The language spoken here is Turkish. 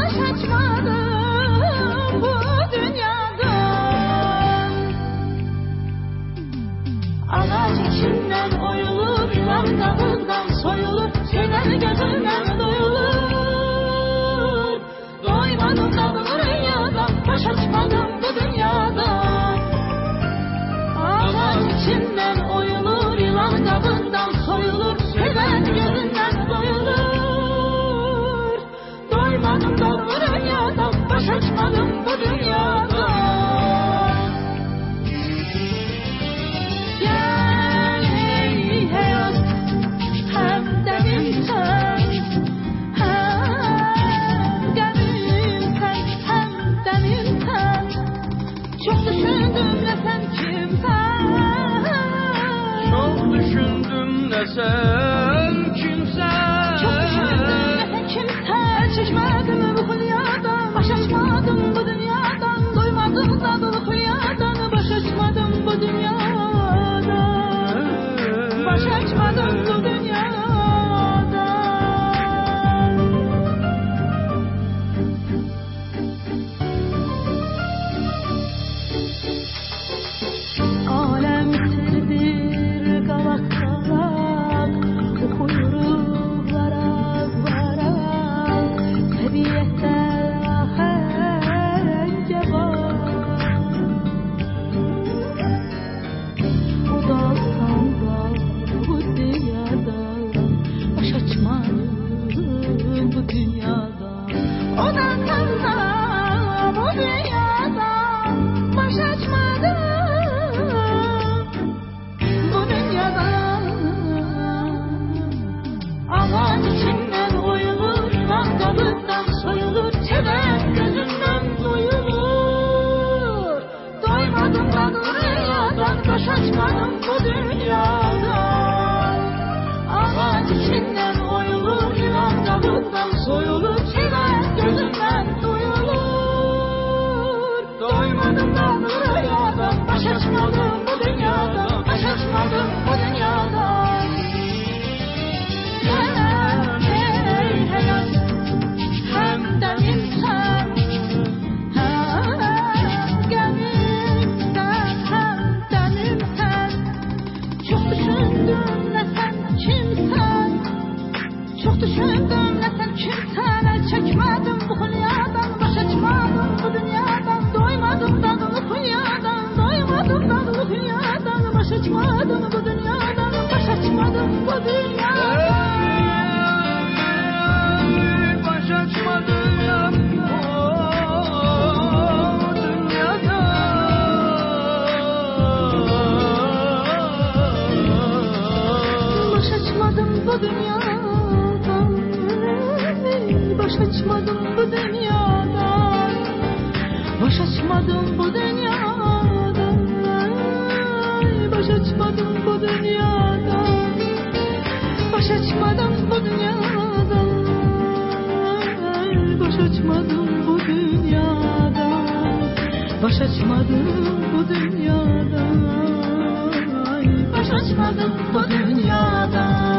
baş açmadım bu dünyadan. Ağaç içinden oyulur, yılan dalından soyulur, seven gözünden doyulur. Doymadım da bu rüyadan, baş açmadım bu dünyadan. Ağaç içinden oyulur, yılan dalından soyulur, seven gözünden doyulur. Doymadım da bu rüyadan, baş açmadım bu dünyadan. Çok düşündüm de sen kimsen? Çok düşündüm de sen kimsen? Çekmedim bu hülyadan, baş açmadım bu dünyadan. Doymadım da bu hülyadan, baş açmadım bu dünyadan. Baş açmadım bu dünyadan. Baş açmadım bu dünyadan. Ağaç içinden oyulur, yılan dalından soyulur, seven gözünden duyulur. Doymadım da bu rüyadan, baş açmadım bu dünyadan, baş açmadım bu dünyadan. Hey hayat, hemden insan. Çok düşündüm de sen kimsen? El çekmedim bu hülyadan, baş açmadım bu dünyadan. Doymadım da bu hülyadan, doymadım da bu hülyadan. Baş açmadım bu dünyadan, baş açmadım bu dünyadan. Baş açmadım ya bu dünyadan. Baş açmadım bu dünyadan. Baş açmadım bu dünyadan. Baş açmadım bu dünyadan. Baş açmadım bu dünyadan. Baş açmadım bu dünyadan. Baş açmadım bu dünyadan. Baş açmadım bu dünyadan. Baş açmadım bu dünyadan.